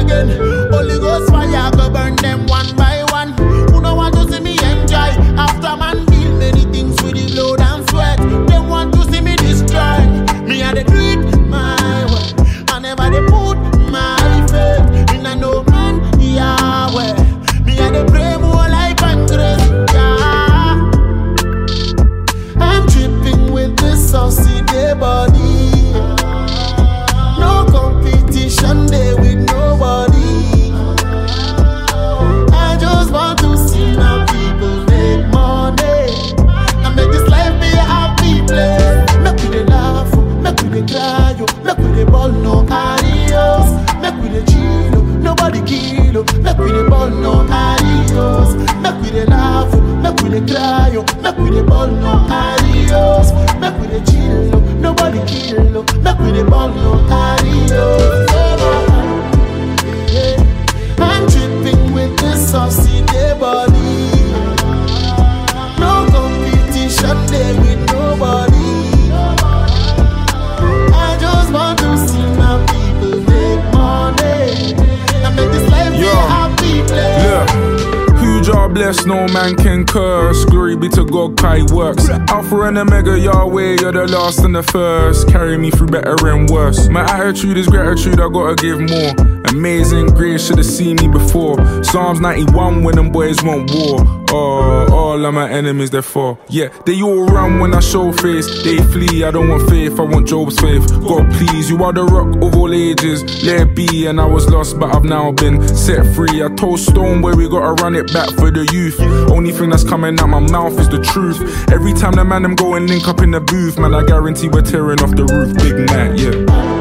again. Holy Ghost fire go burn them one by one. Who no want to see me enjoy? After man feel many things with the blood and sweat. They want to see me destroy. Me and they do it my way. I never they put my faith in a no man Yahweh. Me and they pray more like Andres. Yeah. I'm tripping with this saucy day body. No competition there with nobody. I just want to see my people make money and make this life be a happy place. Make we dey laugh, make we dey cry, make we dey ball no adios. Make we dey chill, nobody kill. Make we dey ball no adios. Make we dey laugh, make we dey cry, make we dey ball no adios. Make we dey chill, nobody kill. Make we dey ball no adios. I'm tripping with this saucy day body. No competition there with nobody. I just want to see my people make money and make this life be a happy place. Look. Who jar bless, no man can curse. Glory be to God, Kai works. Alpha and Omega, Yahweh, you're the last and the first. Carry me through better and worse. My attitude is gratitude, I gotta give more. Amazing grace, should've seen me before. Psalms 91 when them boys want war. All of my enemies they're for. Yeah, they all run when I show face. They flee, I don't want faith, I want Job's faith. God please, you are the rock of all ages. Let it be, and I was lost but I've now been set free. I told Stone where we gotta run it back for the youth. Only thing that's coming out my mouth is the truth. Every time the man them go and link up in the booth, man, I guarantee we're tearing off the roof. Big man, yeah.